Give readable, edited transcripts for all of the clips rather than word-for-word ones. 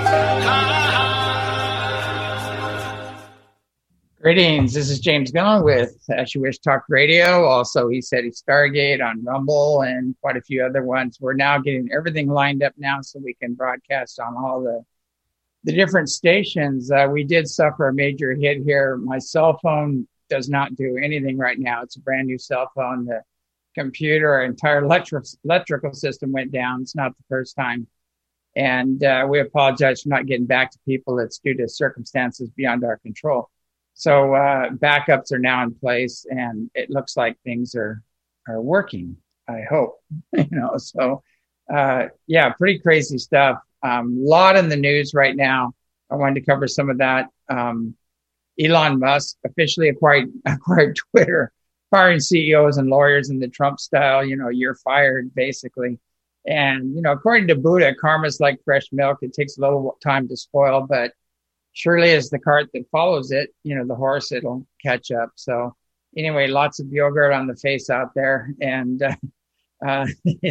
Greetings. This is James Gunn with As You Wish Talk Radio. Also, He Said He Stargate on Rumble and quite a few other ones. We're now getting everything lined up now so we can broadcast on all the different stations. We did suffer a major hit here. My cell phone does not do anything right now. It's a brand new cell phone. The computer, our entire electrical system went down. It's not the first time. And we apologize for not getting back to people. It's due to circumstances beyond our control. So backups are now in place, and it looks like things are working. I hope, So pretty crazy stuff. Lot in the news right now. I wanted to cover some of that. Elon Musk officially acquired Twitter, firing CEOs and lawyers in the Trump style. You're fired basically. And according to Buddha, karma's like fresh milk. It takes a little time to spoil, but surely as the cart that follows it, the horse, it'll catch up. So anyway, lots of yogurt on the face out there. And I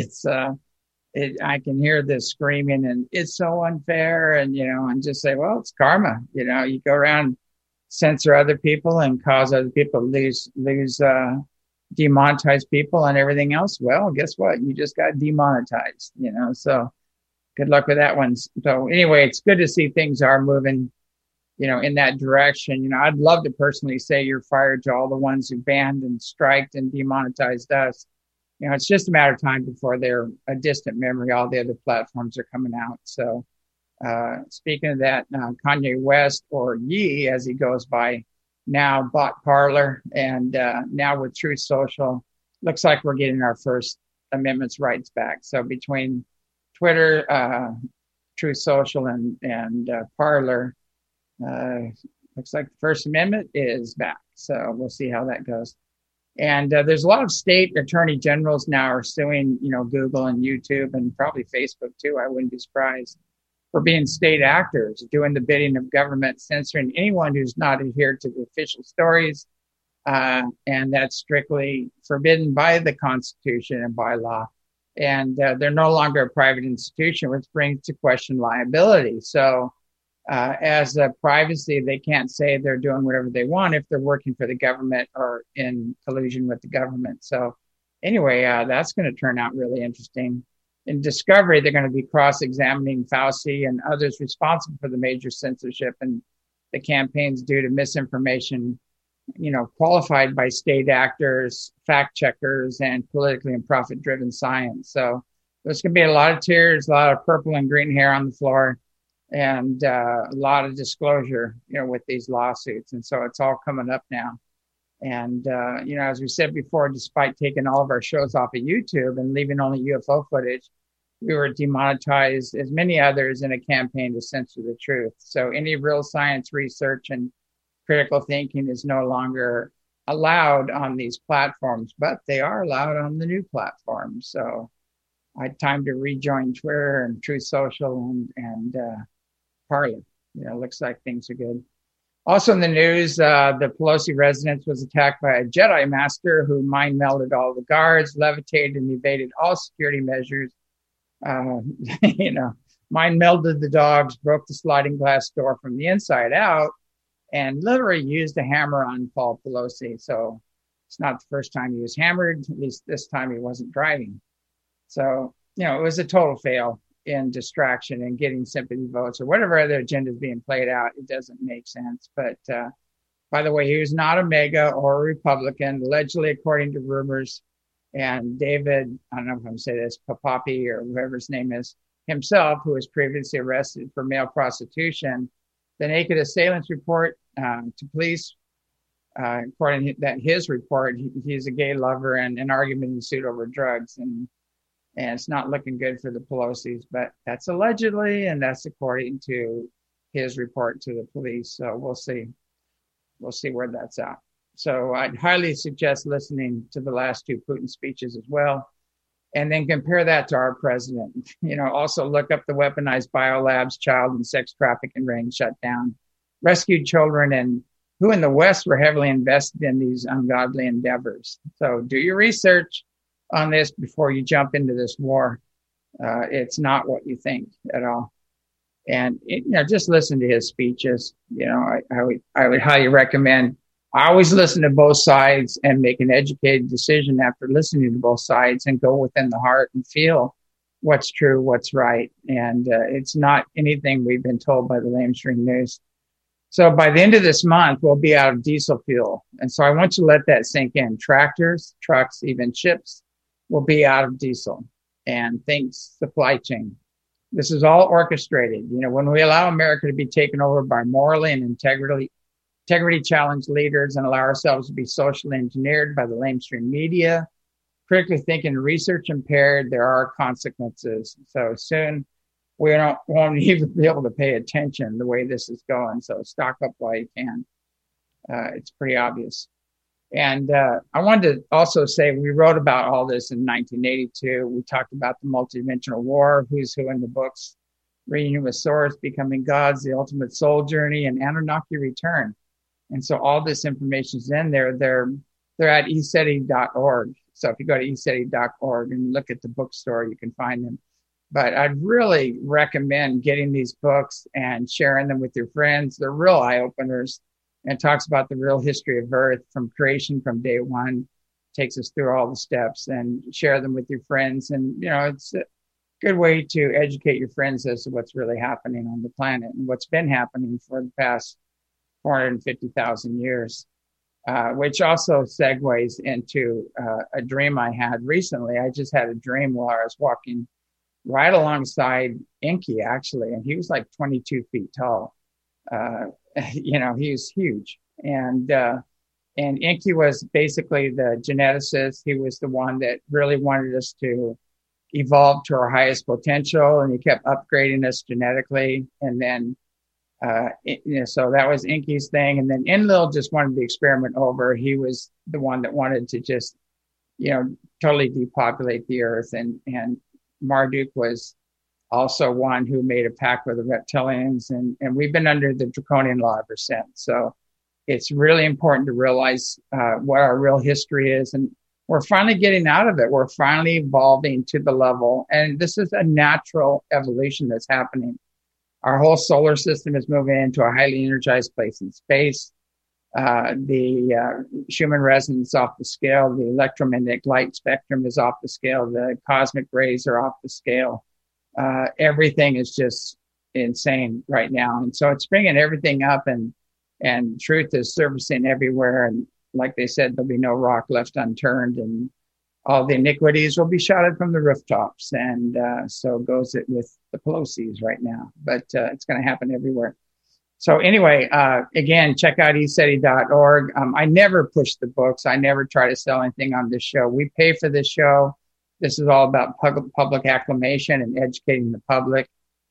can hear this screaming and it's so unfair. And just say, well, it's karma. You go around, censor other people and cause other people to lose demonetize people and everything else. Well, guess what? You just got demonetized, so good luck with that one. So anyway, it's good to see things are moving in that direction. I'd love to personally say you're fired to all the ones who banned and striked and demonetized us. It's just a matter of time before they're a distant memory. All the other platforms are coming out. So speaking of that, Kanye West, or Ye as he goes by now, bought Parler, and now with Truth Social, looks like we're getting our First Amendment rights back. So between Twitter, Truth Social, and Parler, looks like the First Amendment is back. So we'll see how that goes. And there's a lot of state attorney generals now are suing, Google and YouTube and probably Facebook too. I wouldn't be surprised, for being state actors, doing the bidding of government, censoring anyone who's not adhered to the official stories. And that's strictly forbidden by the Constitution and by law. And they're no longer a private institution, which brings to question liability. So as privacy, they can't say they're doing whatever they want if they're working for the government or in collusion with the government. So anyway, that's going to turn out really interesting. In Discovery, they're going to be cross-examining Fauci and others responsible for the major censorship and the campaigns due to misinformation, qualified by state actors, fact checkers, and politically and profit-driven science. So there's going to be a lot of tears, a lot of purple and green hair on the floor, and a lot of disclosure, with these lawsuits. And so it's all coming up now. And, as we said before, despite taking all of our shows off of YouTube and leaving only UFO footage, we were demonetized as many others in a campaign to censor the truth. So any real science research and critical thinking is no longer allowed on these platforms, but they are allowed on the new platforms. So I had time to rejoin Twitter and Truth Social and Parler. Looks like things are good. Also in the news, the Pelosi residence was attacked by a Jedi Master who mind melded all the guards, levitated and evaded all security measures. Mind melded the dogs, broke the sliding glass door from the inside out, and literally used a hammer on Paul Pelosi. So it's not the first time he was hammered. At least this time he wasn't driving. So, it was a total fail in distraction and getting sympathy votes or whatever other agenda is being played out. It doesn't make sense. But by the way, he was not a MAGA or a Republican, allegedly, according to rumors. And David, I don't know if I'm going to say this, Papapi or whoever his name is, himself, who was previously arrested for male prostitution, the naked assailants report to police, according to that his report, he's a gay lover, and an argument ensued over drugs. And it's not looking good for the Pelosi's, but that's allegedly, and that's according to his report to the police. So we'll see. We'll see where that's at. So I'd highly suggest listening to the last two Putin speeches as well, and then compare that to our president. Also look up the weaponized biolabs, child and sex trafficking ring shut down, rescued children, and who in the West were heavily invested in these ungodly endeavors. So do your research on this before you jump into this war. It's not what you think at all. And just listen to his speeches. I would highly recommend. I always listen to both sides and make an educated decision after listening to both sides, and go within the heart and feel what's true, what's right. And it's not anything we've been told by the lamestream news. So by the end of this month, we'll be out of diesel fuel. And so I want you to let that sink in. Tractors, trucks, even ships will be out of diesel, and things, supply chain. This is all orchestrated. When we allow America to be taken over by morally and integrity challenged leaders, and allow ourselves to be socially engineered by the lamestream media, critically thinking and research impaired, there are consequences. So soon we won't even be able to pay attention the way this is going. So stock up while you can. It's pretty obvious. And I wanted to also say, we wrote about all this in 1982. We talked about the multidimensional war, who's who in the books, Reunion with Source, Becoming Gods, The Ultimate Soul Journey, and Anunnaki Return. And so all this information is in there. They're at eseti.org. So if you go to eseti.org and look at the bookstore, you can find them. But I'd really recommend getting these books and sharing them with your friends. They're real eye openers, and talks about the real history of Earth from creation, from day one, takes us through all the steps, and share them with your friends. And, it's a good way to educate your friends as to what's really happening on the planet and what's been happening for the past 450,000 years, which also segues into a dream I had recently. I just had a dream while I was walking right alongside Enki, actually, and he was like 22 feet tall. He was huge. And Enki was basically the geneticist. He was the one that really wanted us to evolve to our highest potential, and he kept upgrading us genetically. And then, so that was Enki's thing. And then Enlil just wanted the experiment over. He was the one that wanted to just, totally depopulate the earth. And Marduk was also one who made a pact with the reptilians, and we've been under the draconian law ever since. So it's really important to realize what our real history is, and we're finally getting out of it. We're finally evolving to the level, and this is a natural evolution that's happening. Our whole solar system is moving into a highly energized place in space. The Schumann resonance off the scale, the electromagnetic light spectrum is off the scale, the cosmic rays are off the scale. Everything is just insane right now. And so it's bringing everything up, and truth is surfacing everywhere. And like they said, there'll be no rock left unturned, and all the iniquities will be shouted from the rooftops. And so goes it with the Pelosi's right now, but it's going to happen everywhere. So anyway, again, check out eseti.org. I never push the books. I never try to sell anything on this show. We pay for this show. This is all about public acclamation and educating the public.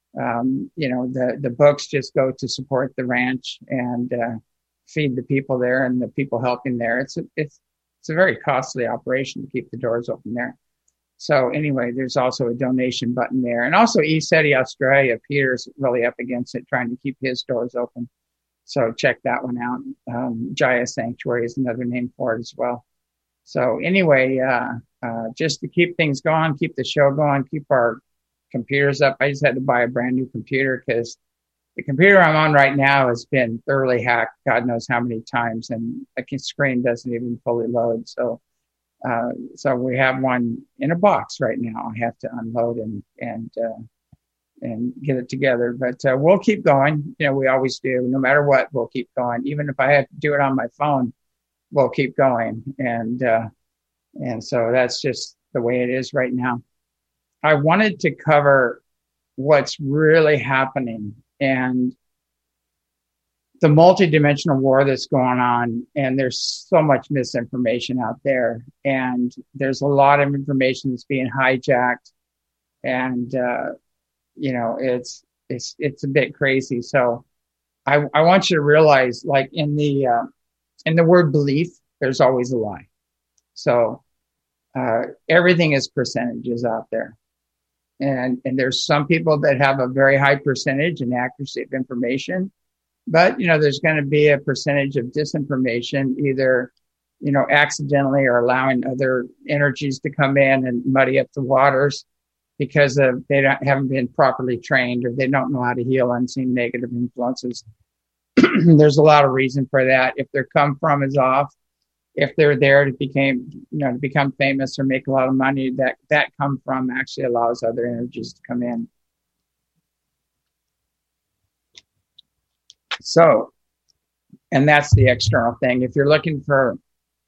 The books just go to support the ranch and feed the people there and the people helping there. It's a very costly operation to keep the doors open there. So anyway, there's also a donation button there. And also ESETI Australia, Peter's really up against it, trying to keep his doors open. So check that one out. Jaya Sanctuary is another name for it as well. So anyway, just to keep things going, keep the show going, keep our computers up. I just had to buy a brand new computer because the computer I'm on right now has been thoroughly hacked, God knows how many times, and the screen doesn't even fully load. So we have one in a box right now. I have to unload and get it together, but we'll keep going. We always do. No matter what, we'll keep going. Even if I have to do it on my phone, we'll keep going. And so that's just the way it is right now. I wanted to cover what's really happening and the multidimensional war that's going on, and there's so much misinformation out there, and there's a lot of information that's being hijacked, and it's a bit crazy. So I want you to realize, like in the word belief, there's always a lie. So everything is percentages out there, and there's some people that have a very high percentage and accuracy of information. But, there's going to be a percentage of disinformation, either, accidentally or allowing other energies to come in and muddy up the waters. because haven't been properly trained, or they don't know how to heal unseen negative influences. There's a lot of reason for that. If their come from is off, if they're there to become famous or make a lot of money, that come from actually allows other energies to come in. So, and that's the external thing. If you're looking for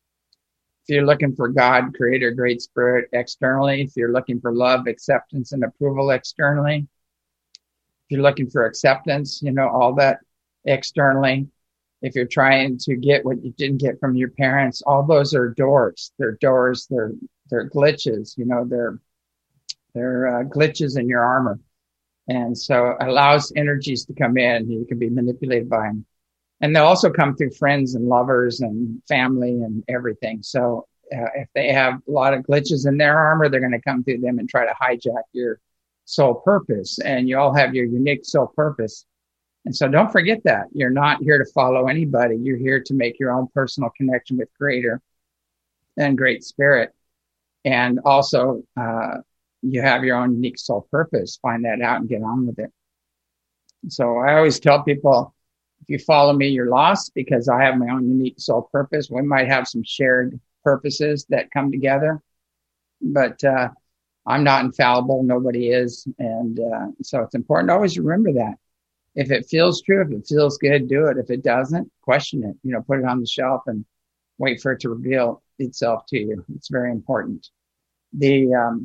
God, Creator, Great Spirit externally, if you're looking for love, acceptance, and approval externally, if you're looking for acceptance, all that externally, if you're trying to get what you didn't get from your parents, all those are doors. They're doors. They're glitches. They're glitches in your armor, and so it allows energies to come in. You can be manipulated by them. And they'll also come through friends and lovers and family and everything. So if they have a lot of glitches in their armor, they're going to come through them and try to hijack your soul purpose. And you all have your unique soul purpose. And so don't forget that. You're not here to follow anybody. You're here to make your own personal connection with Creator and Great Spirit. And also, you have your own unique soul purpose. Find that out and get on with it. So I always tell people, if you follow me, you're lost, because I have my own unique soul purpose. We might have some shared purposes that come together, but I'm not infallible. Nobody is. And so it's important to always remember that. If it feels true, if it feels good, do it. If it doesn't, question it. Put it on the shelf and wait for it to reveal itself to you. It's very important. There's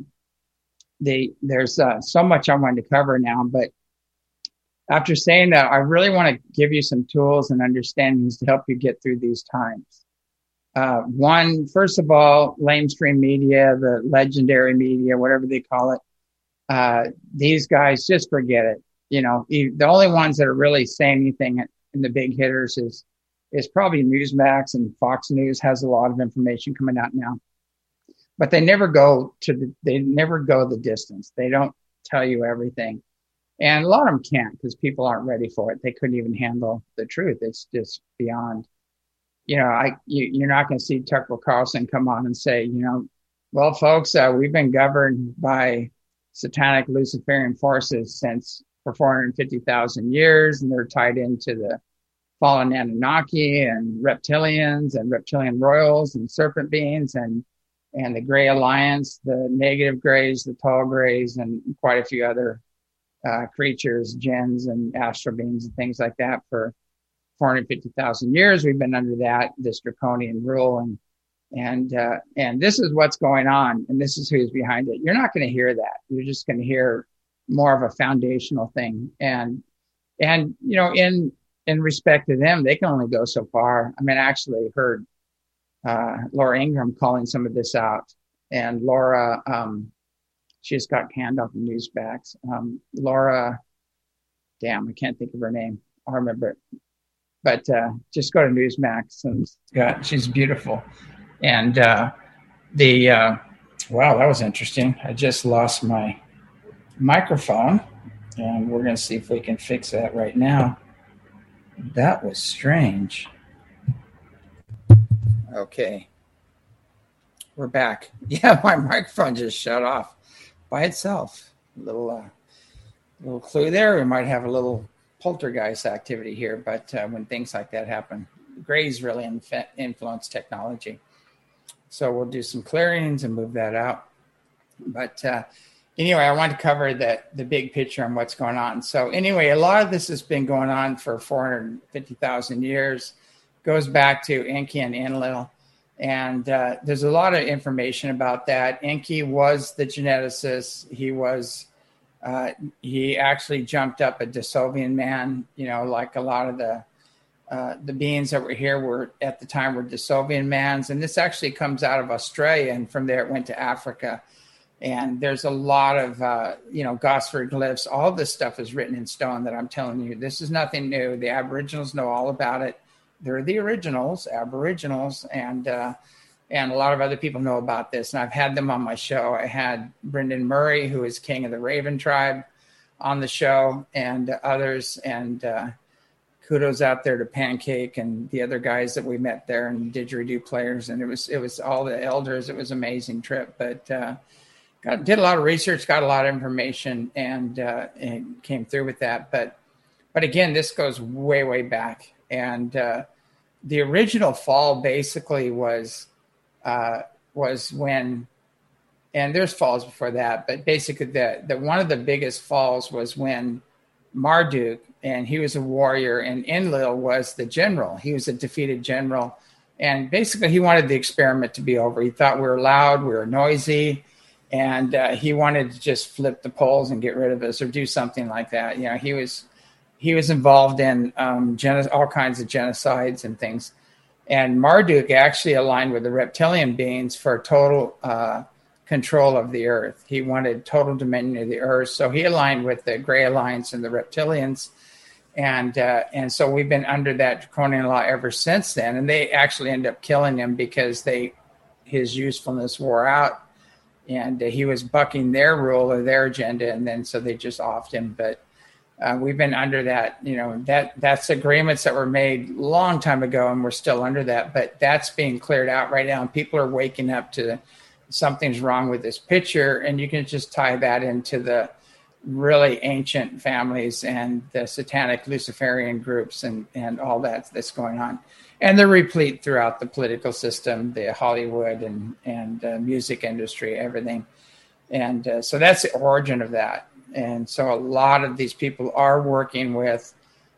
so much I wanted to cover now, but after saying that, I really want to give you some tools and understandings to help you get through these times. One, first of all, lamestream media, the legendary media, whatever they call it, these guys, just forget it. The only ones that are really saying anything in the big hitters is probably Newsmax, and Fox News has a lot of information coming out now. But they never go the distance. They don't tell you everything. And a lot of them can't, because people aren't ready for it. They couldn't even handle the truth. It's just beyond, you're not going to see Tucker Carlson come on and say, well, folks, we've been governed by satanic Luciferian forces for 450,000 years, and they're tied into the fallen Anunnaki and reptilians and reptilian royals and serpent beings and the Gray Alliance, the negative grays, the tall grays, and quite a few other creatures, jinns and astral beings and things like that. For 450,000 years, we've been under this draconian rule, and this is what's going on, and this is who's behind it. You're not going to hear that. You're just going to hear more of a foundational thing, and in respect to them, they can only go so far. I mean, I actually heard Laura Ingraham calling some of this out, and Laura, she just got canned off the Newsmax. Laura, damn, I can't think of her name. I'll remember it. But just go to Newsmax, and she's beautiful. And wow, that was interesting. I just lost my microphone, and we're going to see if we can fix that right now. That was strange. Okay. We're back. Yeah, my microphone just shut off by itself. Little clue there. We might have a little poltergeist activity here, but when things like that happen, Grays really influence technology. So we'll do some clearings and move that out. But anyway, I want to cover the big picture on what's going on. So anyway, a lot of this has been going on for 450,000 years. Goes back to Enki and Enlil. And there's a lot of information about that. Enki was the geneticist. He actually jumped up a Desovian man, like a lot of the beings that were here were at the time were Desovian mans. And this actually comes out of Australia, and from there it went to Africa. And there's a lot of, Gosford glyphs. All this stuff is written in stone that I'm telling you. This is nothing new. The Aboriginals know all about it. They're the originals, Aboriginals, and a lot of other people know about this. And I've had them on my show. I had Brendan Murray, who is king of the Raven tribe, on the show, and others. And kudos out there to Pancake and the other guys that we met there, and didgeridoo players. And it was all the elders. It was an amazing trip. But did a lot of research, got a lot of information, and came through with that. But again, this goes way, way back. And the original fall basically was when, and there's falls before that, but basically the one of the biggest falls was when Marduk, and he was a warrior, and Enlil was the general. He was a defeated general. And basically he wanted the experiment to be over. He thought we were loud, we were noisy, and he wanted to just flip the poles and get rid of us or do something like that. You know, he was involved in all kinds of genocides and things. And Marduk actually aligned with the reptilian beings for total control of the earth. He wanted total dominion of the earth. So he aligned with the Gray Alliance and the reptilians. And so we've been under that draconian law ever since then. And they actually ended up killing him because his usefulness wore out. And he was bucking their rule or their agenda. And then so they just offed him. But we've been under that, you know, that's agreements that were made a long time ago, and we're still under that. But that's being cleared out right now. And people are waking up to something's wrong with this picture. And you can just tie that into the really ancient families and the satanic Luciferian groups and all that's going on. And they're replete throughout the political system, the Hollywood and music industry, everything. And so that's the origin of that. And so a lot of these people are working with,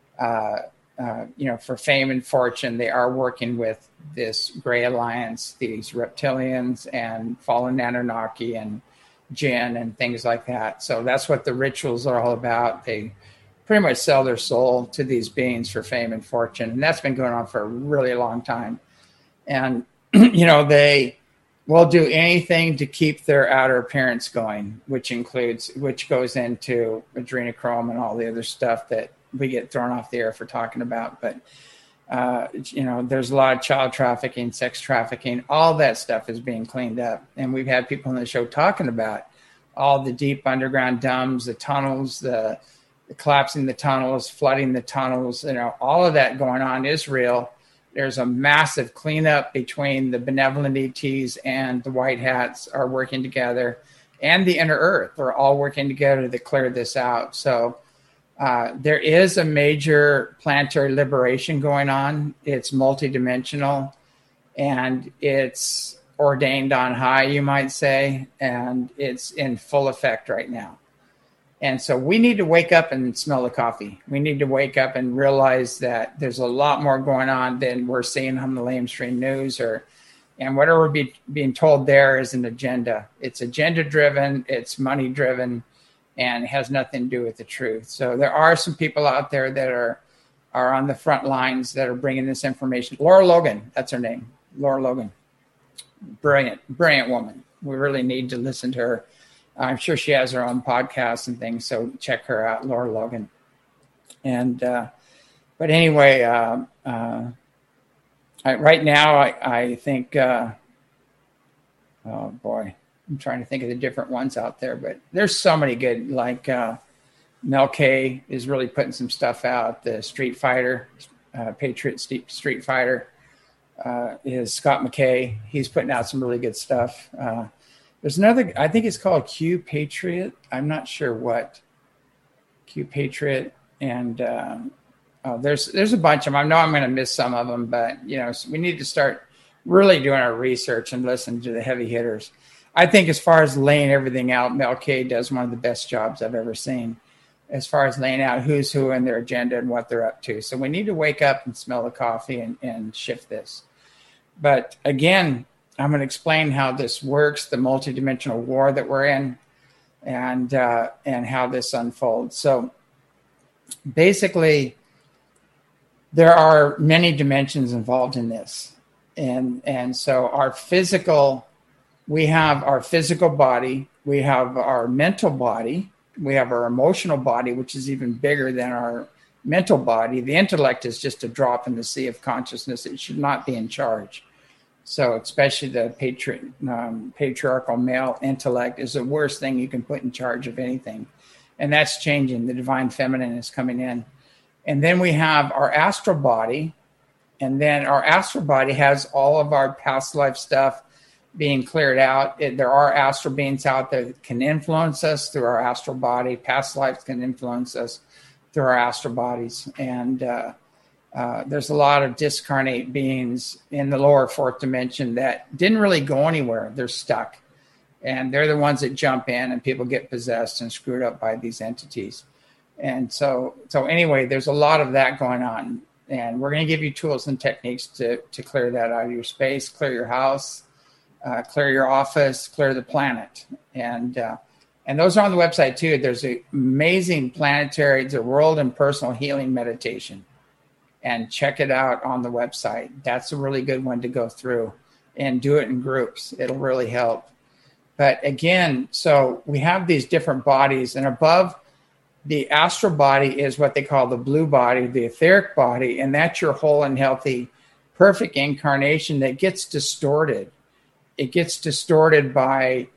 for fame and fortune. They are working with this Gray Alliance, these reptilians and fallen Anunnaki and jinn and things like that. So that's what the rituals are all about. They pretty much sell their soul to these beings for fame and fortune. And that's been going on for a really long time. And, they will do anything to keep their outer appearance going, which goes into adrenochrome and all the other stuff that we get thrown off the air for talking about. But, there's a lot of child trafficking, sex trafficking, all that stuff is being cleaned up. And we've had people on the show talking about all the deep underground dumbs, the tunnels, the collapsing the tunnels, flooding the tunnels, all of that going on is real. There's a massive cleanup between the benevolent ETs and the white hats are working together, and the inner earth are all working together to clear this out. So there is a major planetary liberation going on. It's multidimensional, and it's ordained on high, you might say, and it's in full effect right now. And so we need to wake up and smell the coffee. We need to wake up and realize that there's a lot more going on than we're seeing on the mainstream news and whatever we're being told there is an agenda. It's agenda driven, it's money driven, and it has nothing to do with the truth. So there are some people out there that are on the front lines that are bringing this information. Laura Logan, that's her name, Laura Logan. Brilliant woman. We really need to listen to her. I'm sure she has her own podcast and things, so check her out, Laura Logan. And but anyway, right now I think, oh boy, I'm trying to think of the different ones out there, but there's so many good. Like Mel K is really putting some stuff out. The Street Fighter, Patriot Street Fighter is Scott McKay. He's putting out some really good stuff. There's another, I think it's called Q Patriot. I'm not sure what. Q Patriot. And there's a bunch of them. I know I'm going to miss some of them, but, so we need to start really doing our research and listen to the heavy hitters. I think as far as laying everything out, Mel K does one of the best jobs I've ever seen as far as laying out who's who and their agenda and what they're up to. So we need to wake up and smell the coffee and shift this. But again, I'm going to explain how this works, the multidimensional war that we're in, and how this unfolds. So basically, there are many dimensions involved in this. And so we have our physical body, we have our mental body, we have our emotional body, which is even bigger than our mental body. The intellect is just a drop in the sea of consciousness. It should not be in charge. So especially the patriarchal male intellect is the worst thing you can put in charge of anything. And that's changing. The divine feminine is coming in. And then we have our astral body. And then our astral body has all of our past life stuff, being cleared out. There are astral beings out there that can influence us through our astral body. Past lives can influence us through our astral bodies. And there's a lot of discarnate beings in the lower fourth dimension that didn't really go anywhere. They're stuck. And they're the ones that jump in and people get possessed and screwed up by these entities. And so anyway, there's a lot of that going on. And we're going to give you tools and techniques to clear that out of your space, clear your house, clear your office, clear the planet. And those are on the website too. There's an amazing planetary, it's a world and personal healing meditation. And check it out on the website. That's a really good one to go through and do it in groups. It'll really help. But again, so we have these different bodies, and above the astral body is what they call the blue body, the etheric body, and that's your whole and healthy, perfect incarnation that gets distorted. It gets distorted by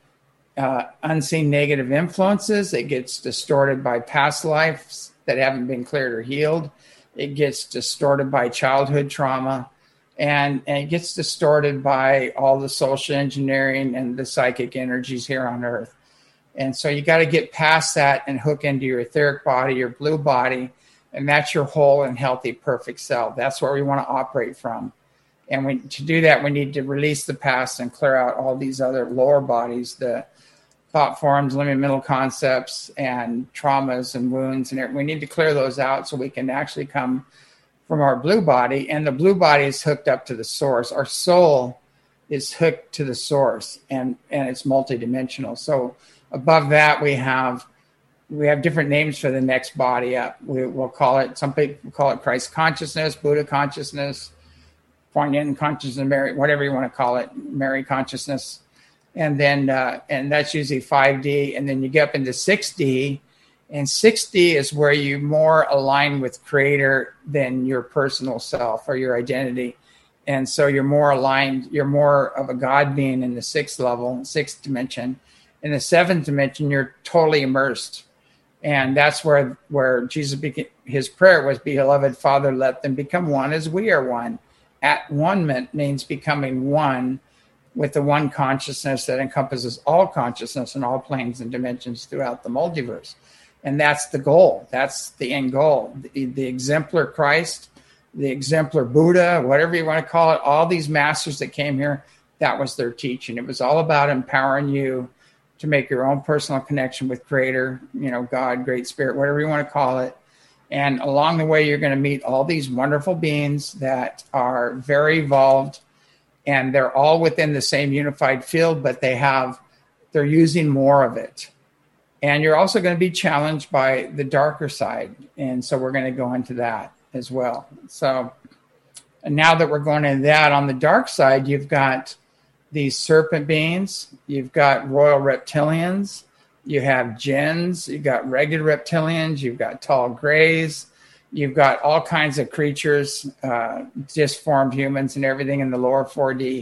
unseen negative influences. It gets distorted by past lives that haven't been cleared or healed. It gets distorted by childhood trauma. And it gets distorted by all the social engineering and the psychic energies here on Earth. And so you got to get past that and hook into your etheric body, your blue body, and that's your whole and healthy, perfect self. That's where we want to operate from. And to do that, we need to release the past and clear out all these other lower bodies, the thought forms, limited mental concepts, and traumas and wounds. And we need to clear those out so we can actually come from our blue body, and the blue body is hooked up to the source. Our soul is hooked to the source, and it's multidimensional. So above that, we have different names for the next body up. We'll call it, some people call it Christ consciousness, Buddha consciousness, Kuan Yin consciousness, Mary, whatever you want to call it, Mary consciousness. And then, and that's usually 5D. And then you get up into 6D. And 6D is where you more align with Creator than your personal self or your identity. And so you're more aligned, you're more of a God being in the sixth level, sixth dimension. In the seventh dimension, you're totally immersed. And that's where Jesus, his prayer was, Beloved Father, let them become one as we are one. At one means becoming one with the one consciousness that encompasses all consciousness and all planes and dimensions throughout the multiverse. And that's the goal. That's the end goal. The exemplar Christ, the exemplar Buddha, whatever you want to call it, all these masters that came here, that was their teaching. It was all about empowering you to make your own personal connection with Creator, God, Great Spirit, whatever you want to call it. And along the way, you're going to meet all these wonderful beings that are very evolved, and they're all within the same unified field, but they're using more of it. And you're also going to be challenged by the darker side. And so we're going to go into that as well. So and now that we're going into that, on the dark side, you've got these serpent beings, you've got royal reptilians, you have jinns, you've got regular reptilians, you've got tall grays, you've got all kinds of creatures, disformed humans and everything in the lower 4D.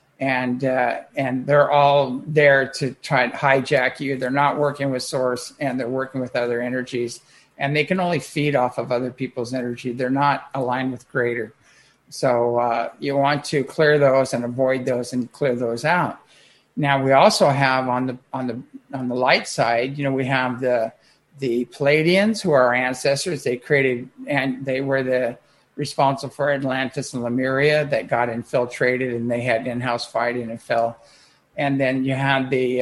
And they're all there to try and hijack you. They're not working with source, and they're working with other energies, and they can only feed off of other people's energy. They're not aligned with Creator. So you want to clear those and avoid those and clear those out. Now we also have on the light side, we have the Pleiadians, who are our ancestors. They created, and they were responsible for Atlantis and Lemuria that got infiltrated, and they had in-house fighting and fell. And then you had the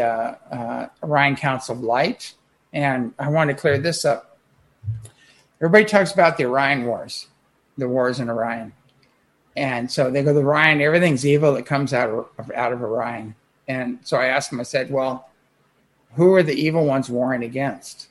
Orion Council of Light. And I want to clear this up. Everybody talks about the Orion Wars, the wars in Orion. And so they go to Orion, everything's evil that comes out of Orion. And so I asked them, I said, well, who are the evil ones warring against?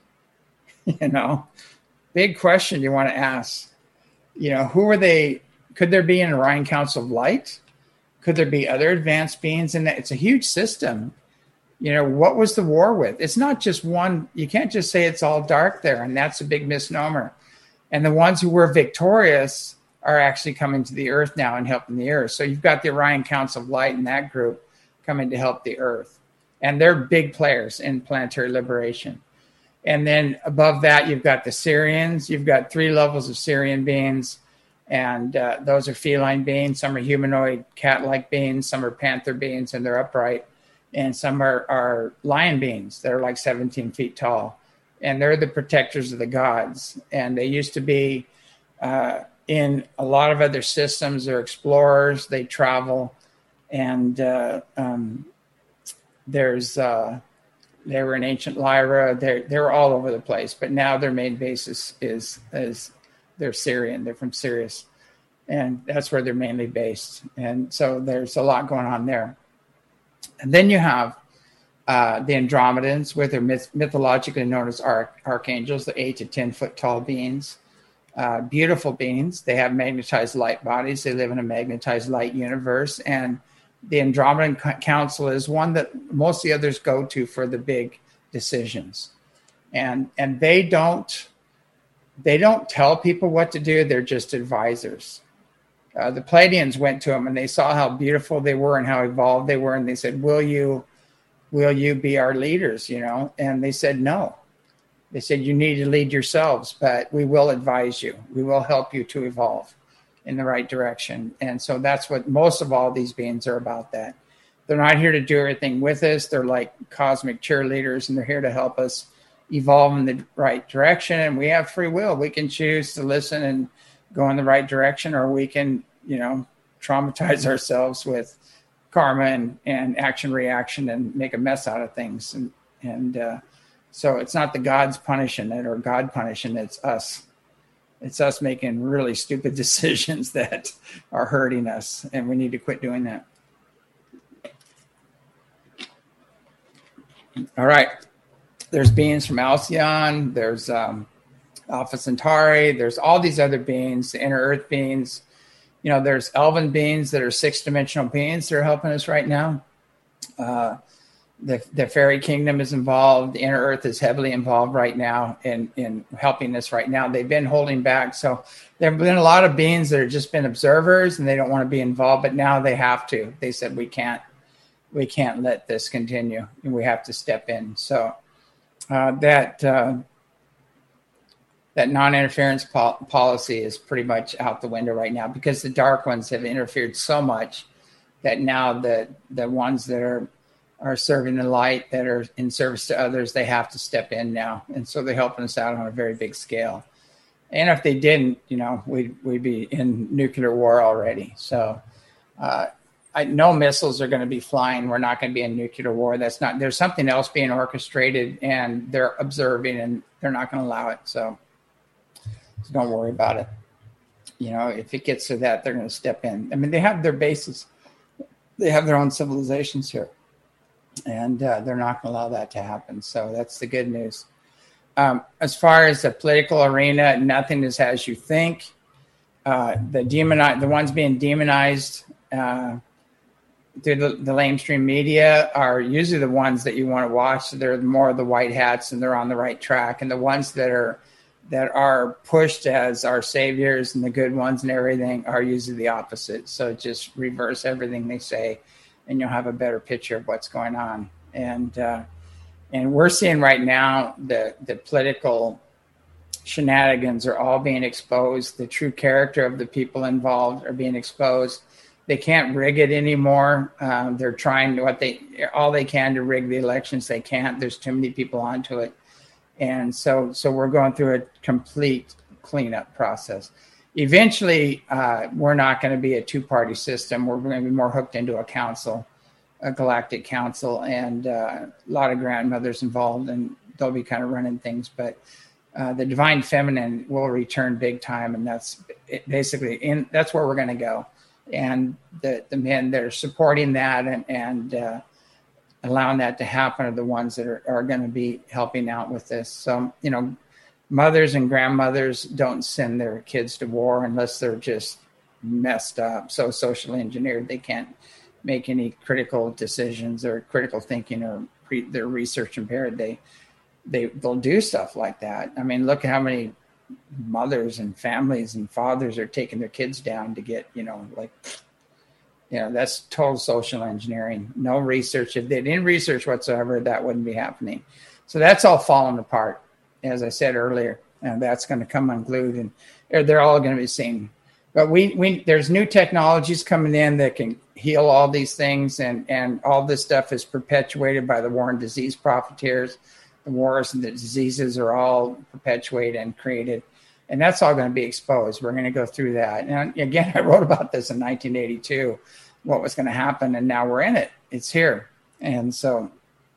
Big question you want to ask. Who are they? Could there be an Orion Council of Light? Could there be other advanced beings in that? It's a huge system. What was the war with? It's not just one. You can't just say it's all dark there, and that's a big misnomer. And the ones who were victorious are actually coming to the Earth now and helping the Earth. So you've got the Orion Council of Light and that group coming to help the Earth. And they're big players in planetary liberation. And then above that, you've got the Syrians. You've got 3 levels of Syrian beings. And those are feline beings. Some are humanoid cat-like beings. Some are panther beings, and they're upright. And some are lion beings that are like 17 feet tall. And they're the protectors of the gods. And they used to be in a lot of other systems. They're explorers. They travel. And they were in ancient Lyra. They were all over the place. But now their main base is they're Syrian. They're from Sirius. And that's where they're mainly based. And so there's a lot going on there. And then you have the Andromedans, with their mythologically known as archangels, the 8 to 10 foot tall beings. Beautiful beings. They have magnetized light bodies. They live in a magnetized light universe. And the Andromedan Council is one that most of the others go to for the big decisions. And they don't tell people what to do. They're just advisors. The Pleiadians went to them and they saw how beautiful they were and how evolved they were. And they said, will you be our leaders? And they said, no. They said, you need to lead yourselves, but we will advise you. We will help you to evolve in the right direction. And so that's what most of all these beings are about. That they're not here to do everything with us. They're like cosmic cheerleaders, and they're here to help us evolve in the right direction. And we have free will. We can choose to listen and go in the right direction, or we can, traumatize ourselves with karma and action reaction and make a mess out of things. And so it's not the gods punishing it or God punishing it. It's us. It's us making really stupid decisions that are hurting us, and we need to quit doing that. All right. There's beings from Alcyon. There's Alpha Centauri. There's all these other beings, the inner Earth beings. There's elven beings that are 6-dimensional beings that are helping us right now. The fairy kingdom is involved. The inner Earth is heavily involved right now in helping us right now. They've been holding back. So there have been a lot of beings that have just been observers and they don't want to be involved, but now they have to. They said, we can't let this continue, and we have to step in. So that non-interference policy is pretty much out the window right now, because the dark ones have interfered so much that now the ones that are serving the light, that are in service to others, they have to step in now. And so they're helping us out on a very big scale. And if they didn't, we'd be in nuclear war already. So no missiles are going to be flying. We're not going to be in nuclear war. There's something else being orchestrated, and they're observing, and they're not going to allow it. So don't worry about it. If it gets to that, they're going to step in. I mean, they have their bases. They have their own civilizations here. And they're not going to allow that to happen. So that's the good news. As far as the political arena, nothing is as you think. The ones being demonized through the lamestream media are usually the ones that you want to watch. So they're more of the white hats, and they're on the right track. And the ones that are pushed as our saviors and the good ones and everything are usually the opposite. So just reverse everything they say, and you'll have a better picture of what's going on. And we're seeing right now the political shenanigans are all being exposed. The true character of the people involved are being exposed. They can't rig it anymore. They're trying all they can to rig the elections. They can't. There's too many people onto it. And so we're going through a complete cleanup process. Eventually, we're not going to be a two-party system. We're going to be more hooked into a council, a galactic council, and a lot of grandmothers involved, and they'll be kind of running things. But the divine feminine will return big time, and that's basically that's where we're going to go. And the men that are supporting that and allowing that to happen are the ones that are going to be helping out with this. So, mothers and grandmothers don't send their kids to war unless they're just messed up, so socially engineered they can't make any critical decisions or critical thinking, or they're research impaired. They'll do stuff like that. I mean, look at how many mothers and families and fathers are taking their kids down to get, that's total social engineering. No research. If they didn't research whatsoever, that wouldn't be happening. So that's all falling apart, as I said earlier, and that's going to come unglued, and they're all going to be seen. But we there's new technologies coming in that can heal all these things, and all this stuff is perpetuated by the war and disease profiteers. The wars and the diseases are all perpetuated and created, and that's all going to be exposed. We're going to go through that. And again, I wrote about this in 1982, what was going to happen, and now we're in it. It's here, and so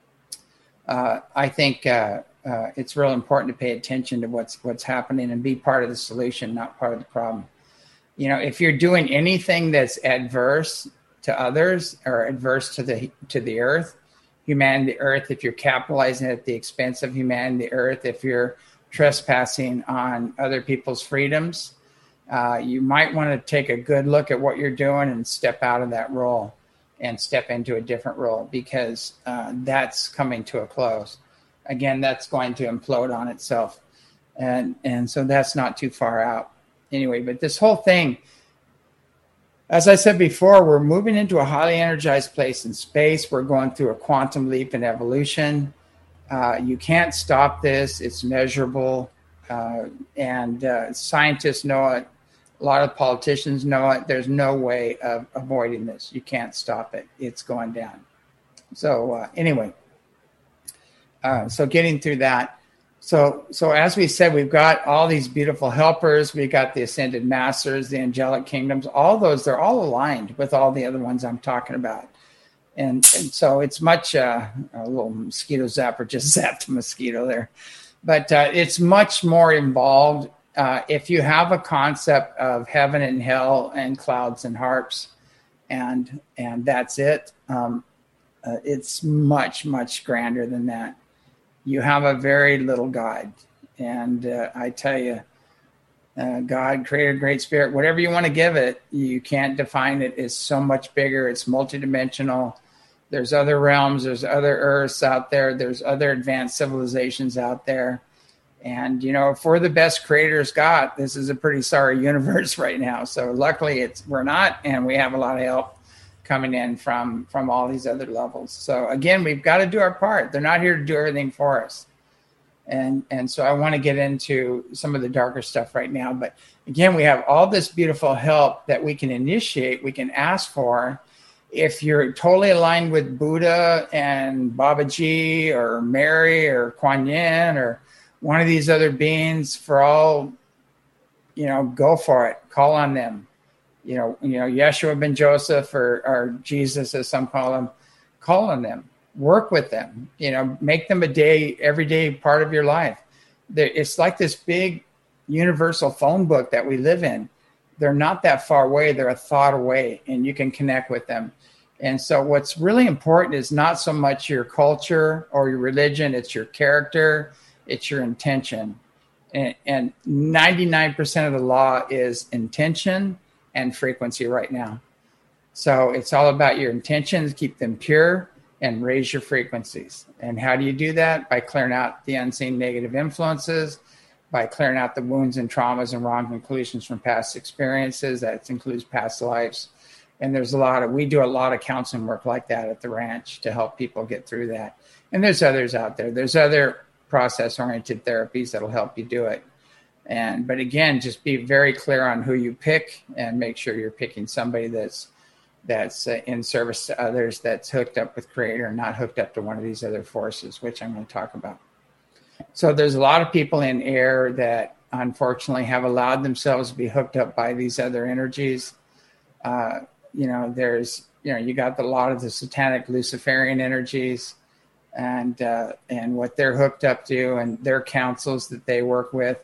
I think it's real important to pay attention to what's happening and be part of the solution, not part of the problem. You know, if you're doing anything that's adverse to others or adverse to the earth, humanity, the earth, if you're capitalizing at the expense of humanity, the earth, if you're trespassing on other people's freedoms, you might want to take a good look at what you're doing and step out of that role and step into a different role, because that's coming to a close. Again, that's going to implode on itself. And so that's not too far out. Anyway, but this whole thing, as I said before, we're moving into a highly energized place in space. We're going through a quantum leap in evolution. You can't stop this. It's measurable. And scientists know it. A lot of politicians know it. There's no way of avoiding this. You can't stop it. It's going down. So anyway, so getting through that. So as we said, we've got all these beautiful helpers. We've got the ascended masters, the angelic kingdoms, all those, they're all aligned with all the other ones I'm talking about. And so it's much, a little mosquito zapper just zapped a mosquito there. But it's much more involved. If you have a concept of heaven and hell and clouds and harps, and that's it, it's much, much grander than that. You have a very little God. And I tell you, God, creator, great spirit, whatever you want to give it, you can't define it. It's so much bigger. It's multidimensional. There's other realms. There's other Earths out there. There's other advanced civilizations out there. And, you know, if we're the best creators got, this is a pretty sorry universe right now. So luckily we're not, and we have a lot of help coming in from all these other levels. So again, we've got to do our part. They're not here to do everything for us. And so I want to get into some of the darker stuff right now. But again, we have all this beautiful help that we can initiate, we can ask for. If you're totally aligned with Buddha and Babaji or Mary or Kuan Yin or one of these other beings, for all, you know, go for it. Call on them. You know, Yeshua ben Joseph or Jesus, as some call him, call on them, work with them, you know, make them everyday part of your life. It's like this big universal phone book that we live in. They're not that far away. They're a thought away, and you can connect with them. And so what's really important is not so much your culture or your religion. It's your character. It's your intention. And 99% of the law is intention and frequency right now. So it's all about your intentions, keep them pure and raise your frequencies. And how do you do that? By clearing out the unseen negative influences, by clearing out the wounds and traumas and wrong conclusions from past experiences. That includes past lives. And we do a lot of counseling work like that at the ranch to help people get through that. And there's others out there. There's other process-oriented therapies that'll help you do it. But again, just be very clear on who you pick and make sure you're picking somebody that's in service to others, that's hooked up with Creator and not hooked up to one of these other forces, which I'm going to talk about. So there's a lot of people in air that unfortunately have allowed themselves to be hooked up by these other energies. You got a lot of the satanic Luciferian energies and what they're hooked up to and their councils that they work with.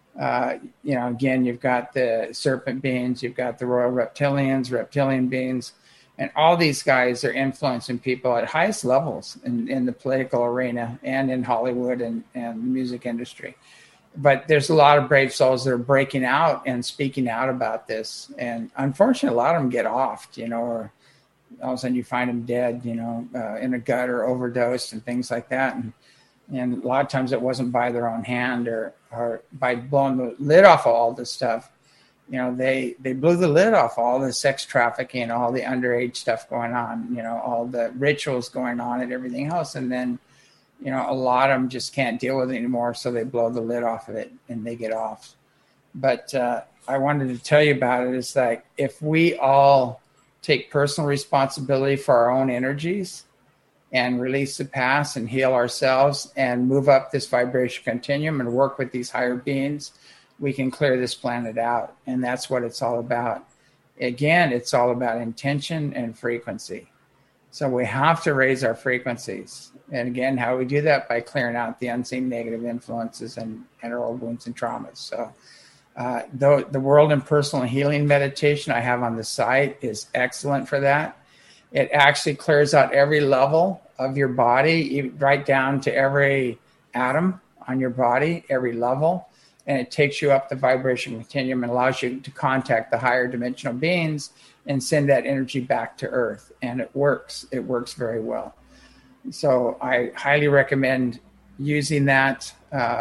Again, you've got the serpent beings, you've got the royal reptilian beings, and all these guys are influencing people at highest levels in the political arena and in Hollywood and the music industry. But there's a lot of brave souls that are breaking out and speaking out about this. And unfortunately, a lot of them get offed, or all of a sudden you find them dead, in a gut or overdosed and things like that. And a lot of times it wasn't by their own hand or by blowing the lid off of all this stuff. They blew the lid off all the sex trafficking, all the underage stuff going on, all the rituals going on and everything else. And then, a lot of them just can't deal with it anymore. So they blow the lid off of it and they get off. But I wanted to tell you about it is like if we all take personal responsibility for our own energies and release the past and heal ourselves and move up this vibration continuum and work with these higher beings, we can clear this planet out. And that's what it's all about. Again, it's all about intention and frequency. So we have to raise our frequencies. And again, how we do that? By clearing out the unseen negative influences and our old wounds and traumas. So the World and Personal Healing meditation I have on the site is excellent for that. It actually clears out every level of your body, right down to every atom on your body, every level. And it takes you up the vibration continuum and allows you to contact the higher dimensional beings and send that energy back to Earth. And it works. It works very well. So I highly recommend using that.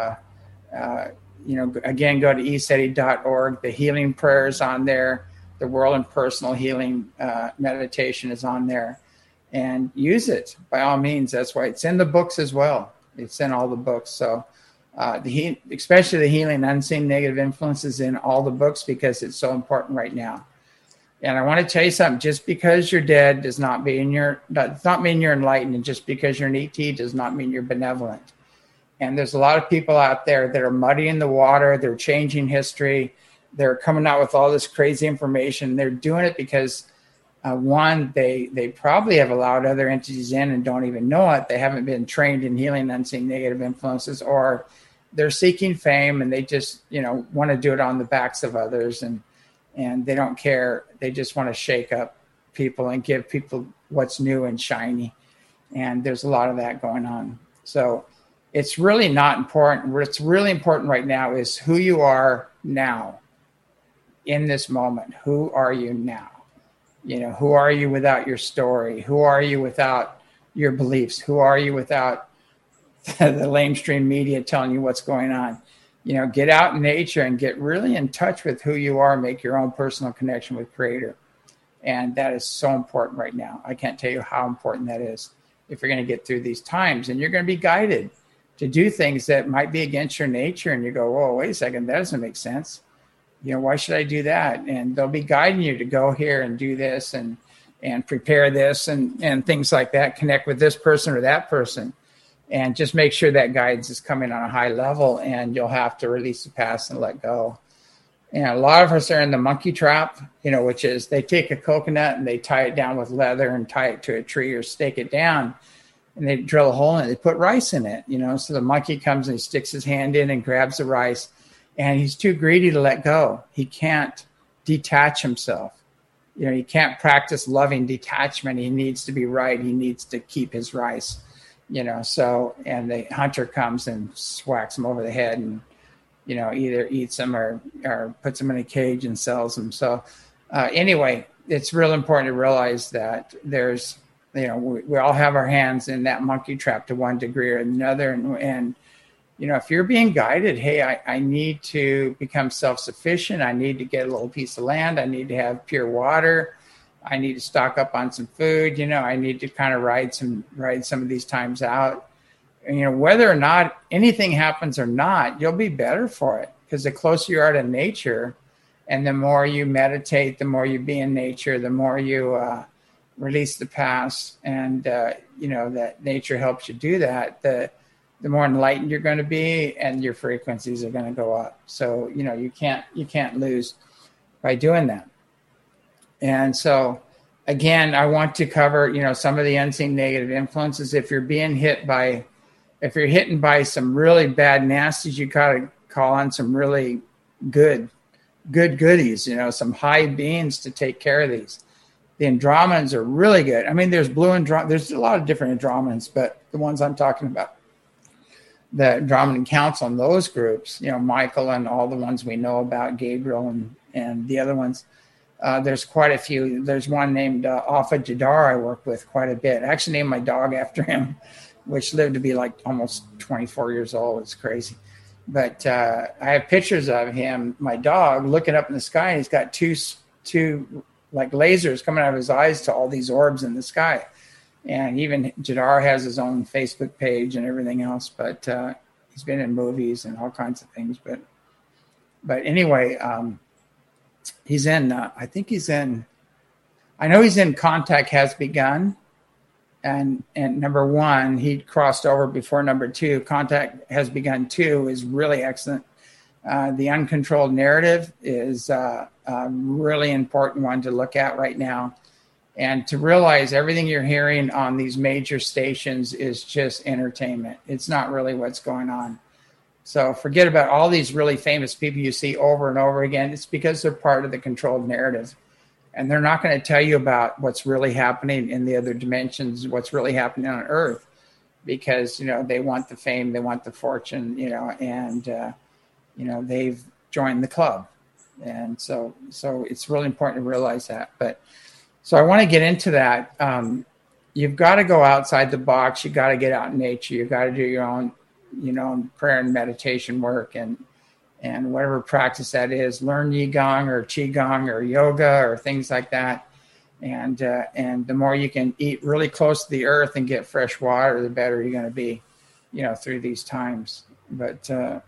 Again, go to eseti.org. The healing prayers on there. The World and Personal Healing meditation is on there. And use it by all means. That's why it's in the books as well. It's in all the books. So especially the healing unseen negative influences in all the books because it's so important right now. And I want to tell you something. Just because you're dead does not mean you're enlightened, and just because you're an ET does not mean you're benevolent. And there's a lot of people out there that are muddying the water. They're changing history. They're coming out with all this crazy information. They're doing it because one, they probably have allowed other entities in and don't even know it. They haven't been trained in healing unseen negative influences, or they're seeking fame and they just want to do it on the backs of others, and they don't care. They just want to shake up people and give people what's new and shiny. And there's a lot of that going on. So it's really not important. What's really important right now is who you are now in this moment. Who are you now? Who are you without your story? Who are you without your beliefs? Who are you without the lamestream media telling you what's going on? Get out in nature and get really in touch with who you are. Make your own personal connection with Creator. And that is so important right now. I can't tell you how important that is if you're going to get through these times. And you're going to be guided to do things that might be against your nature. And you go, whoa, wait a second, that doesn't make sense. Why should I do that? And they'll be guiding you to go here and do this and prepare this and things like that. Connect with this person or that person. And just make sure that guidance is coming on a high level, and you'll have to release the past and let go. And a lot of us are in the monkey trap, which is they take a coconut and they tie it down with leather and tie it to a tree or stake it down, and they drill a hole in it. They put rice in it, so the monkey comes and he sticks his hand in and grabs the rice, and he's too greedy to let go. He can't detach himself. He can't practice loving detachment. He needs to be right. He needs to keep his rice. And the hunter comes and swacks him over the head and, either eats them or puts them in a cage and sells them. So anyway, it's real important to realize that there's, we all have our hands in that monkey trap to one degree or another. And if you're being guided, hey, I need to become self-sufficient. I need to get a little piece of land. I need to have pure water. I need to stock up on some food. I need to kind of ride some of these times out. Whether or not anything happens or not, you'll be better for it, because the closer you are to nature, and the more you meditate, the more you be in nature, the more you release the past, and that nature helps you do that. The more enlightened you're going to be, and your frequencies are going to go up. So you can't lose by doing that. And so, again, I want to cover, some of the unseen negative influences. If you're hitting by some really bad nasties, you got to call on some really good goodies, some high beings to take care of these. The Andromedans are really good. I mean, there's there's a lot of different Andromedans, but the ones I'm talking about, the Andromedan Council and those groups, Michael and all the ones we know about, Gabriel and the other ones. There's quite a few. There's one named Alpha Jadar I work with quite a bit. I actually named my dog after him, which lived to be like almost 24 years old. It's crazy. But I have pictures of him, my dog, looking up in the sky. And he's got two like lasers coming out of his eyes to all these orbs in the sky. And even Jadar has his own Facebook page and everything else. But he's been in movies and all kinds of things. But anyway, He's in, I think he's in, I know he's in Contact Has Begun. And number one, he crossed over before number two. Contact Has Begun 2 is really excellent. The Uncontrolled Narrative is a really important one to look at right now. And to realize everything you're hearing on these major stations is just entertainment. It's not really what's going on. So forget about all these really famous people you see over and over again. It's because they're part of the controlled narrative. And they're not going to tell you about what's really happening in the other dimensions, what's really happening on Earth, because, they want the fame, they want the fortune, and, they've joined the club. And so it's really important to realize that. But so I want to get into that. You've got to go outside the box. You've got to get out in nature. You've got to do your own, prayer and meditation work and whatever practice that is, learn Qigong or Qigong or yoga or things like that. And the more you can eat really close to the earth and get fresh water, the better you're going to be, through these times. But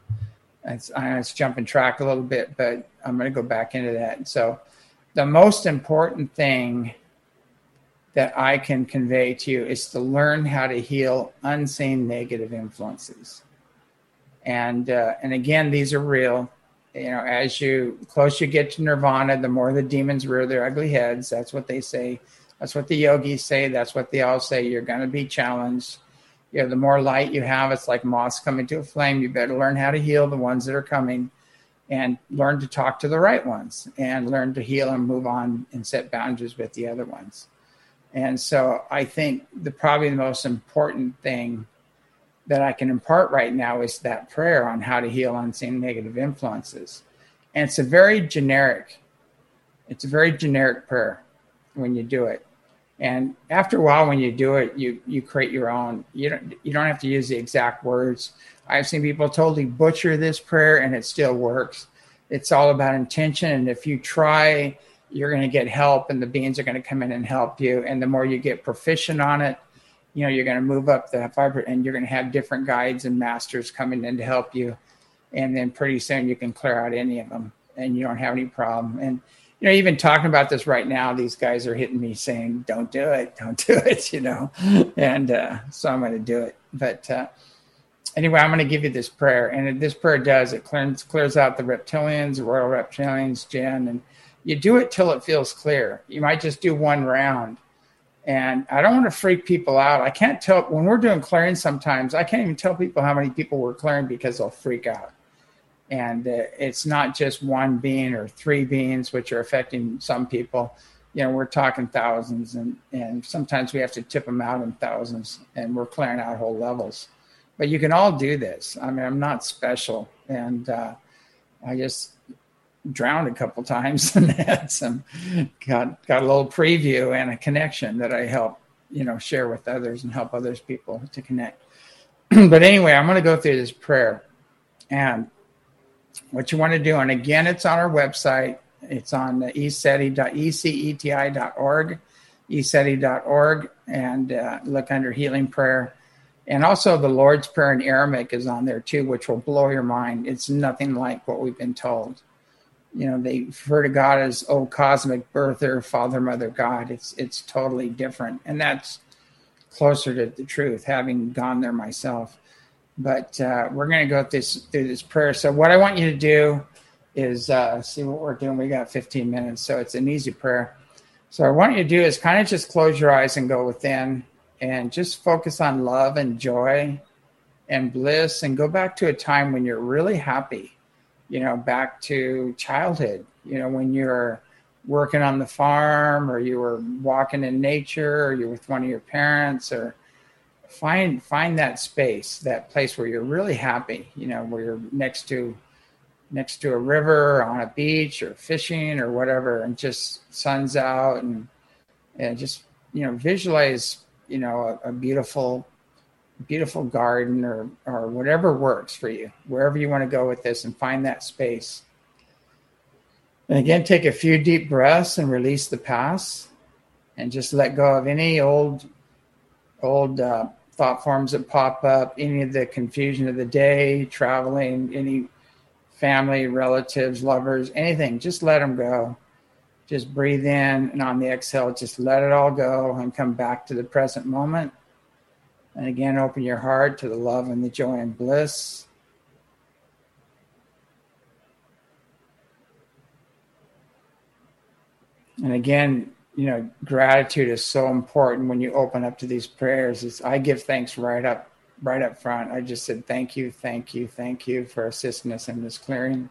it's jumping track a little bit, but I'm going to go back into that. So the most important thing that I can convey to you is to learn how to heal unseen negative influences. And again, these are real. As closer you get to nirvana, the more the demons rear their ugly heads. That's what they say. That's what the yogis say. That's what they all say. You're going to be challenged. The more light you have, it's like moths coming to a flame. You better learn how to heal the ones that are coming, and learn to talk to the right ones, and learn to heal and move on and set boundaries with the other ones. And so I think probably the most important thing that I can impart right now is that prayer on how to heal unseen negative influences. And it's a very generic prayer when you do it. And after a while, when you do it, you create your own. You don't have to use the exact words. I've seen people totally butcher this prayer and it still works. It's all about intention. And if you try, you're going to get help, and the beings are going to come in and help you. And the more you get proficient on it, you're going to move up the fiber, and you're going to have different guides and masters coming in to help you. And then pretty soon you can clear out any of them and you don't have any problem. And, even talking about this right now, these guys are hitting me saying, don't do it. And so I'm going to do it. But anyway, I'm going to give you this prayer. And this prayer it clears out the reptilians, the royal reptilians, Jen. And you do it till it feels clear. You might just do one round. And I don't want to freak people out. I can't tell, when we're doing clearing sometimes, I can't even tell people how many people we're clearing because they'll freak out. And it's not just one being or three beings, which are affecting some people. We're talking thousands, and sometimes we have to tip them out in thousands, and we're clearing out whole levels. But you can all do this. I mean, I'm not special. And I just drowned a couple times and had got a little preview and a connection that I help, share with others and help others people to connect. But anyway, I'm going to go through this prayer, and what you want to do, and again, it's on our website. It's on eceti.org, eceti.org, and look under healing prayer. And also the Lord's Prayer in Aramaic is on there too, which will blow your mind. It's nothing like what we've been told. They refer to God as, oh, cosmic birther, Father, Mother, God. It's totally different. And that's closer to the truth, having gone there myself. But we're going to go through this prayer. So what I want you to do is see what we're doing. We got 15 minutes, so it's an easy prayer. So what I want you to do is kind of just close your eyes and go within and just focus on love and joy and bliss, and go back to a time when you're really happy, back to childhood, when you're working on the farm, or you were walking in nature, or you're with one of your parents, or find that space, that place where you're really happy, where you're next to a river, or on a beach, or fishing, or whatever, and just sun's out, and just visualize a beautiful garden, or whatever works for you, wherever you want to go with this, and find that space. And again, take a few deep breaths and release the past, and just let go of any old thought forms that pop up, any of the confusion of the day, traveling, any family, relatives, lovers, anything. Just let them go. Just breathe in, and on the exhale, just let it all go and come back to the present moment. And again, open your heart to the love and the joy and bliss. And again, gratitude is so important when you open up to these prayers. I give thanks right up front. I just said, thank you for assisting us in this clearing.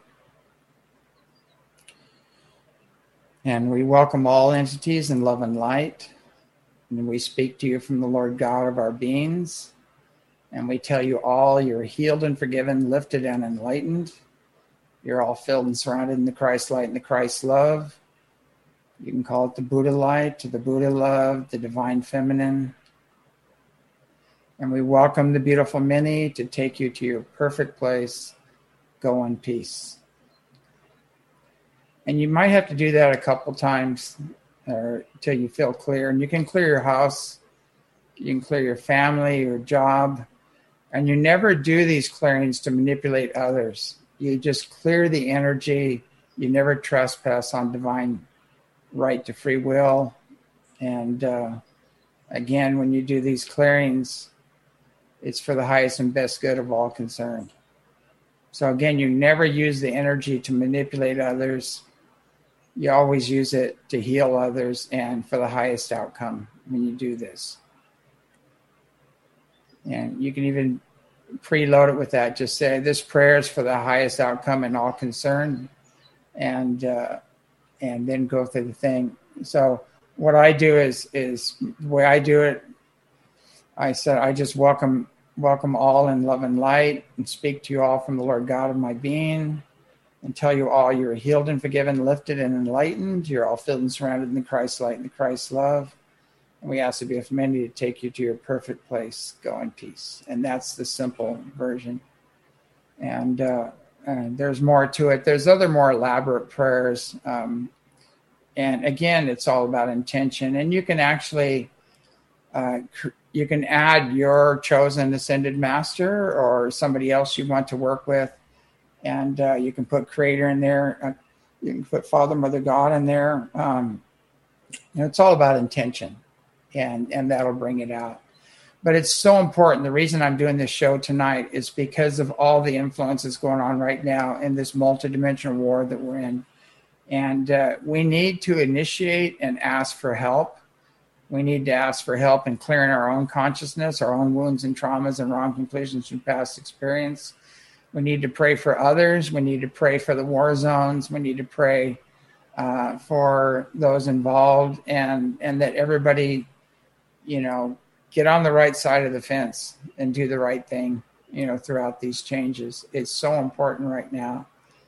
And we welcome all entities in love and light. And we speak to you from the Lord God of our beings. And we tell you all you're healed and forgiven, lifted and enlightened. You're all filled and surrounded in the Christ light and the Christ love. You can call it the Buddha light, to the Buddha love, the divine feminine. And we welcome the beautiful Minnie to take you to your perfect place. Go in peace. And you might have to do that a couple times until you feel clear. And you can clear your house. You can clear your family, your job. And you never do these clearings to manipulate others. You just clear the energy. You never trespass on divine right to free will. And again, when you do these clearings, it's for the highest and best good of all concerned. So again, you never use the energy to manipulate others. You always use it to heal others and for the highest outcome when you do this. And you can even preload it with that. Just say, this prayer is for the highest outcome in all concerned. And then go through the thing. So what I do is the way I do it, I said, I just welcome all in love and light and speak to you all from the Lord God of my being and tell you all you're healed and forgiven, lifted and enlightened. You're all filled and surrounded in the Christ light and the Christ love. And we ask the beautiful Minnie to take you to your perfect place. Go in peace. And that's the simple version. And there's more to it. There's other more elaborate prayers. And again, it's all about intention. And you can actually, you can add your chosen ascended master or somebody else you want to work with. And you can put Creator in there. You can put Father, Mother, God in there. It's all about intention. And that'll bring it out. But it's so important. The reason I'm doing this show tonight is because of all the influences going on right now in this multidimensional war that we're in. And we need to initiate and ask for help. We need to ask for help in clearing our own consciousness, our own wounds and traumas and wrong conclusions from past experience. We need to pray for others. We need to pray for the war zones. We need to pray for those involved and that everybody, get on the right side of the fence and do the right thing, throughout these changes. It's so important right now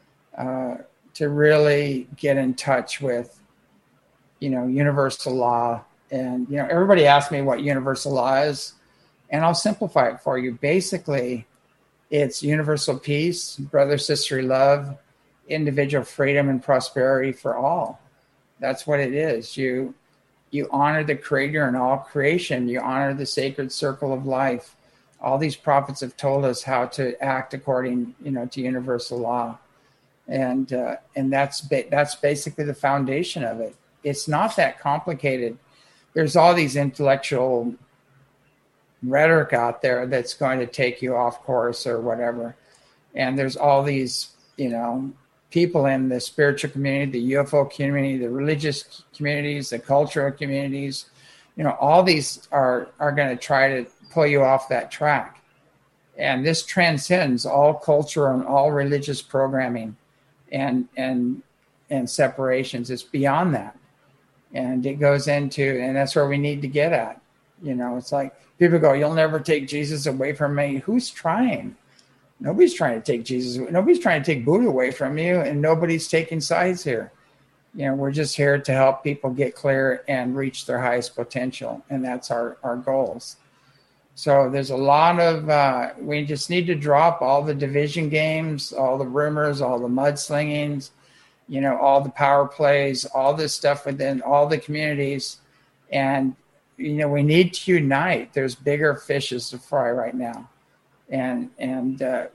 to really get in touch with, universal law. And, everybody asks me what universal law is, and I'll simplify it for you. Basically, it's universal peace, brother, sister love, individual freedom and prosperity for all. That's what it is. You honor the Creator in all creation. You honor the sacred circle of life. All these prophets have told us how to act according, to universal law, and that's basically the foundation of it. It's not that complicated. There's all these intellectual rhetoric out there that's going to take you off course or whatever, and there's all these, people in the spiritual community, the UFO community, the religious communities, the cultural communities, all these are going to try to pull you off that track. And this transcends all culture and all religious programming and separations. It's beyond that. And it goes into, and that's where we need to get at. It's like people go, you'll never take Jesus away from me. Who's trying? Nobody's trying to take Jesus. Nobody's trying to take Buddha away from you, and nobody's taking sides here. We're just here to help people get clear and reach their highest potential, and that's our goals. So there's a lot of, we just need to drop all the division games, all the rumors, all the mudslingings, all the power plays, all this stuff within all the communities. And, we need to unite. There's bigger fishes to fry right now. And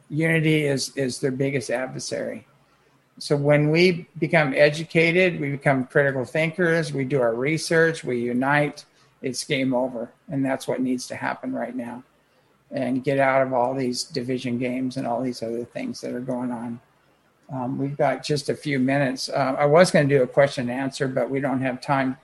unity is their biggest adversary. So when we become educated, we become critical thinkers, we do our research, we unite, it's game over. And that's what needs to happen right now. And get out of all these division games and all these other things that are going on. We've got just a few minutes. I was going to do a question and answer, but we don't have time.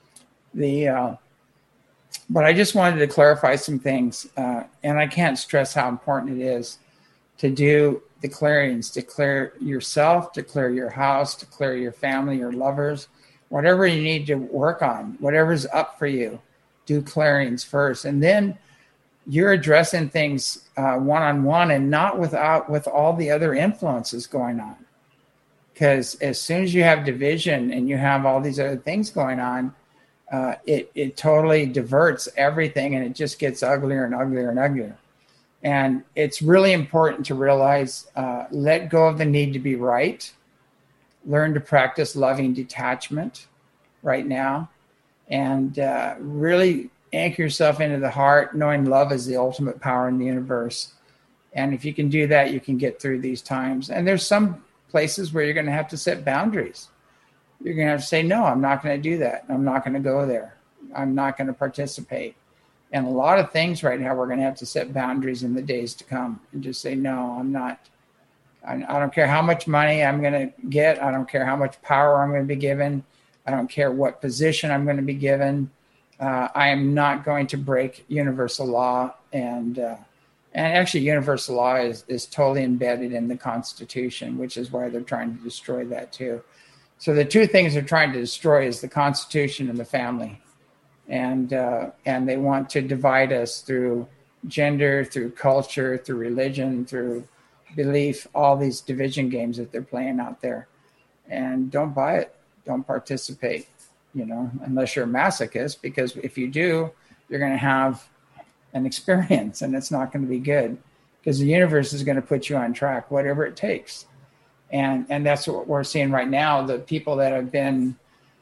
But I just wanted to clarify some things. And I can't stress how important it is to do the clearings, declare yourself, declare your house, declare your family, your lovers, whatever you need to work on, whatever's up for you, do clearings first. And then you're addressing things one-on-one and not with all the other influences going on. Because as soon as you have division and you have all these other things going on, it totally diverts everything, and it just gets uglier and uglier and uglier. And it's really important to realize, let go of the need to be right. Learn to practice loving detachment right now. And really anchor yourself into the heart, knowing love is the ultimate power in the universe. And if you can do that, you can get through these times. And there's some places where you're going to have to set boundaries. You're going to have to say, no, I'm not going to do that. I'm not going to go there. I'm not going to participate. And a lot of things right now, we're going to have to set boundaries in the days to come and just say, no, I'm not. I don't care how much money I'm going to get. I don't care how much power I'm going to be given. I don't care what position I'm going to be given. I am not going to break universal law. And actually, universal law is totally embedded in the Constitution, which is why they're trying to destroy that too. So the two things they're trying to destroy is the Constitution and the family. And they want to divide us through gender, through culture, through religion, through belief, all these division games that they're playing out there. And don't buy it. Don't participate, unless you're a masochist, because if you do, you're going to have an experience and it's not going to be good, because the universe is going to put you on track, whatever it takes. And that's what we're seeing right now. The people that have been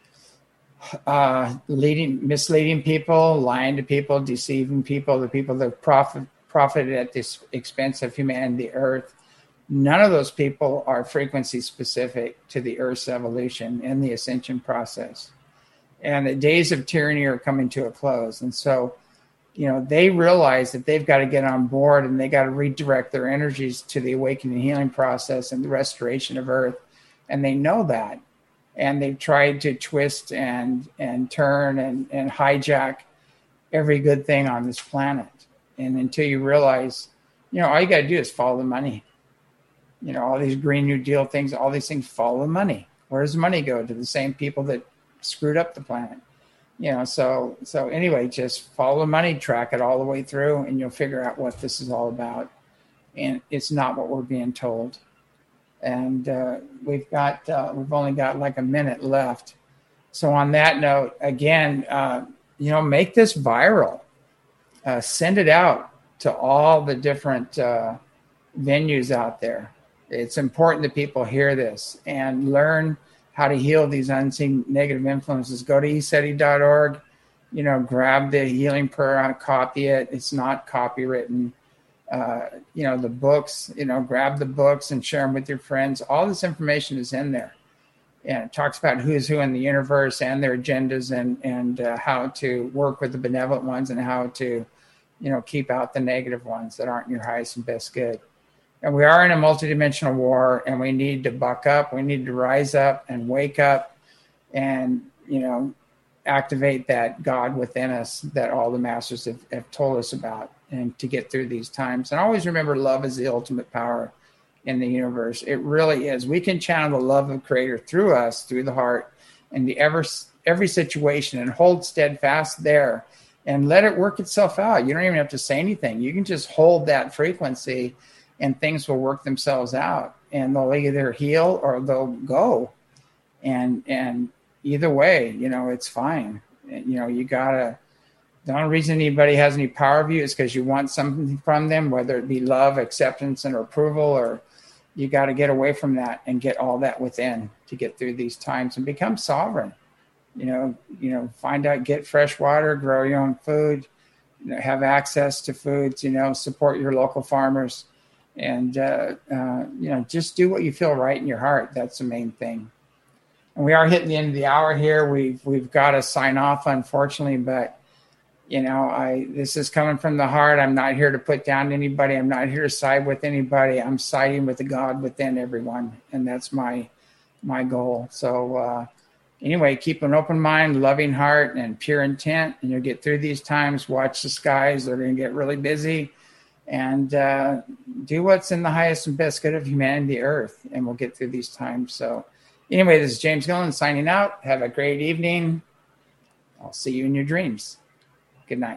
misleading people, lying to people, deceiving people, the people that profited at the expense of humanity, the earth, none of those people are frequency specific to the earth's evolution and the ascension process. And the days of tyranny are coming to a close. And so, they realize that they've got to get on board, and they got to redirect their energies to the awakening and healing process and the restoration of earth. And they know that. And they've tried to twist and turn and hijack every good thing on this planet. And until you realize, all you got to do is follow the money. All these Green New Deal things, all these things follow the money. Where does the money go? To the same people that screwed up the planet. So anyway, just follow the money, track it all the way through, and you'll figure out what this is all about. And it's not what we're being told. And we've only got like a minute left. So on that note, again, make this viral. Send it out to all the different venues out there. It's important that people hear this and learn how to heal these unseen negative influences. Go to eseti.org, grab the healing prayer, copy it. It's not copywritten. The books, grab the books and share them with your friends. All this information is in there. And it talks about who's who in the universe and their agendas and how to work with the benevolent ones and how to, keep out the negative ones that aren't your highest and best good. And we are in a multidimensional war, and we need to buck up. We need to rise up and wake up and, activate that God within us that all the masters have told us about, and to get through these times. And always remember, love is the ultimate power in the universe. It really is. We can channel the love of the Creator through us, through the heart, into every situation, and hold steadfast there and let it work itself out. You don't even have to say anything. You can just hold that frequency, and things will work themselves out, and they'll either heal or they'll go. And either way, it's fine. The only reason anybody has any power of you is because you want something from them, whether it be love, acceptance, and approval, or you got to get away from that and get all that within to get through these times and become sovereign. Find out, get fresh water, grow your own food, have access to foods, support your local farmers. And just do what you feel right in your heart. That's the main thing. And we are hitting the end of the hour here. We've got to sign off, unfortunately, but this is coming from the heart. I'm not here to put down anybody. I'm not here to side with anybody. I'm siding with the God within everyone, and that's my goal. So anyway, keep an open mind, loving heart, and pure intent, and you'll get through these times. Watch the skies; they're going to get really busy, and do what's in the highest and best good of humanity, Earth, and we'll get through these times. So anyway, this is James Gillen signing out. Have a great evening. I'll see you in your dreams. Good night.